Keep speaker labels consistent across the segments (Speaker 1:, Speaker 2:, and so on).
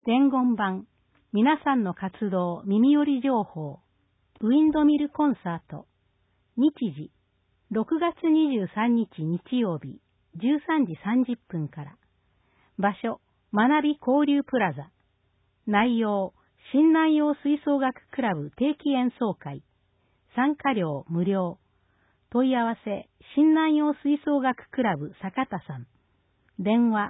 Speaker 1: 伝言版、皆さんの活動耳寄り情報、ウィンドミルコンサート、日時、6月23日日曜日、13時30分から。場所、学び交流プラザ。内容、新南洋吹奏楽クラブ定期演奏会。参加料無料。問い合わせ、新南洋吹奏楽クラブ坂田さん。電話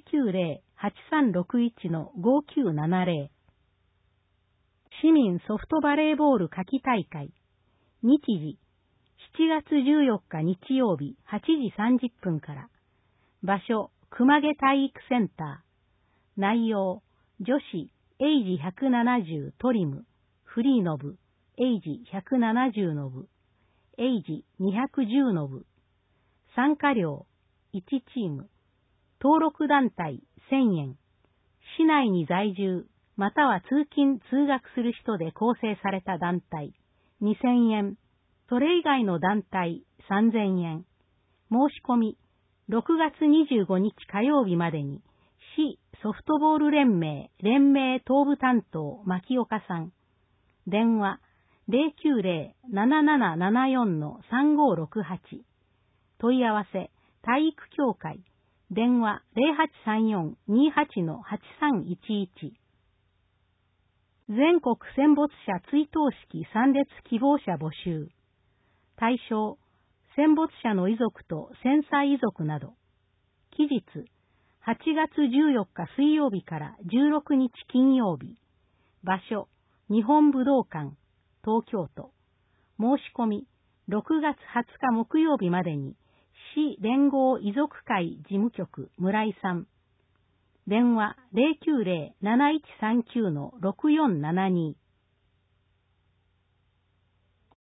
Speaker 1: 090-8361-5970。市民ソフトバレーボール夏季大会。日時、7月14日日曜日8時30分から。場所、熊毛体育センター。内容、女子、エイジ170トリム、フリーの部、エイジ170の部、エイジ210の部。参加料、1チーム。登録団体1000円。市内に在住、または通勤・通学する人で構成された団体2000円。それ以外の団体3000円。申し込み、6月25日火曜日までに、市ソフトボール連盟東部担当牧岡さん。電話 090-7774-3568。問い合わせ、体育協会。電話 0834-28-8311。全国戦没者追悼式参列希望者募集。対象、戦没者の遺族と戦災遺族など。期日、8月14日水曜日から16日金曜日。場所、日本武道館、東京都。申し込み、6月20日木曜日までに、市連合遺族会事務局村井さん。電話 090-7139-6472。